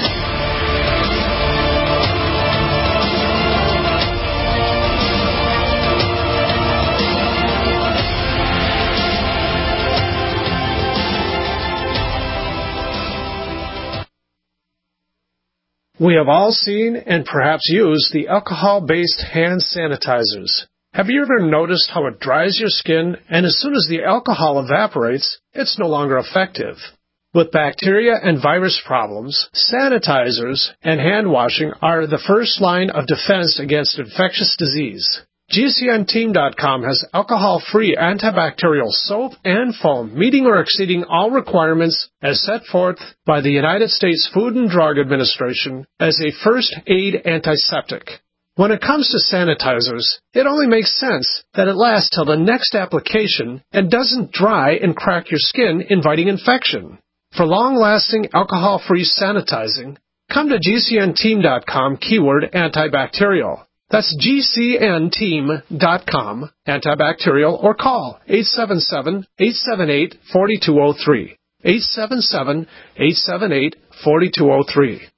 We have all seen and perhaps used the alcohol-based hand sanitizers. Have you ever noticed how it dries your skin, and as soon as the alcohol evaporates, it's no longer effective? With bacteria and virus problems, sanitizers and hand washing are the first line of defense against infectious disease. G C N team dot com has alcohol-free antibacterial soap and foam, meeting or exceeding all requirements as set forth by the United States Food and Drug Administration as a first aid antiseptic. When it comes to sanitizers, it only makes sense that it lasts till the next application and doesn't dry and crack your skin, inviting infection. For long-lasting alcohol-free sanitizing, come to G C N team dot com keyword antibacterial. That's G C N team dot com, antibacterial, or call eight seven seven, eight seven eight, four two zero three, eight seven seven, eight seven eight, four two zero three.